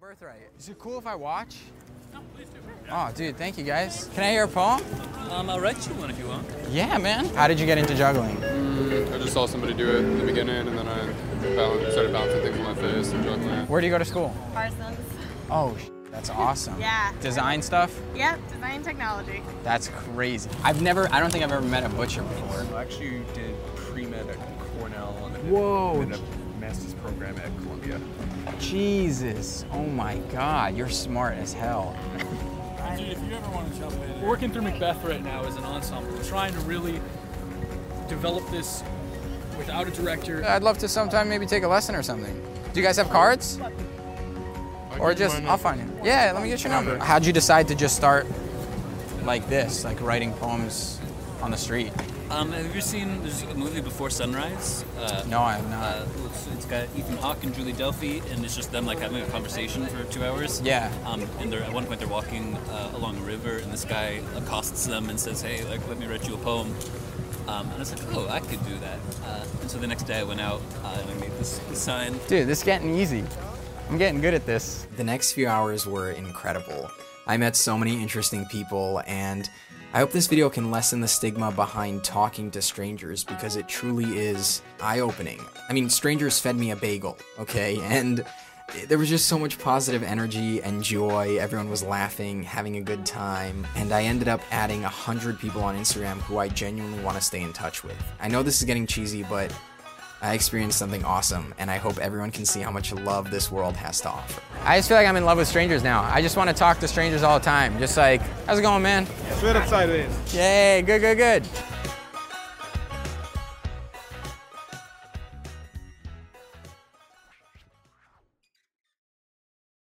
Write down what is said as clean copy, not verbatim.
Birthright. Is it cool if I watch? No, please do. Oh, dude, thank you guys. Can I hear a poem? I'll write you one if you want. Yeah, man. How did you get into juggling? I just saw somebody do it in the beginning, and then I started bouncing things on my face and juggling. Where do you go to school? Parsons. Oh, that's awesome. Yeah. Design stuff? Yep, design technology. That's crazy. I don't think I've ever met a butcher before. I actually did pre-med at Cornell and then Whoa. did a master's program at Columbia. Jesus. Oh my God, you're smart as hell. Dude, if you ever want to jump in. We're working through Macbeth right now as an ensemble. We're trying to really develop this without a director. I'd love to sometime maybe take a lesson or something. Do you guys have cards? Or just, I'll find it. Yeah, let me get your number. How'd you decide to just start like this, like writing poems on the street? Have you seen, there's a movie Before Sunrise? No, I have not. It's got Ethan Hawke and Julie Delpy, and it's just them like having a conversation for 2 hours. Yeah. And they're, at one point they're walking along a river, and this guy accosts them and says, "Hey, like, let me write you a poem." And I was like, "Oh, I could do that." And so the next day I went out and I made this sign. Dude, this is getting easy. I'm getting good at this. The next few hours were incredible. I met so many interesting people, and I hope this video can lessen the stigma behind talking to strangers, because it truly is eye-opening. I mean, strangers fed me a bagel, okay? And there was just so much positive energy and joy. Everyone was laughing, having a good time. And I ended up adding 100 people on Instagram who I genuinely want to stay in touch with. I know this is getting cheesy, but I experienced something awesome, and I hope everyone can see how much love this world has to offer. I just feel like I'm in love with strangers now. I just want to talk to strangers all the time. Just like, how's it going, man? Straight up sideways. Yay, good, good, good.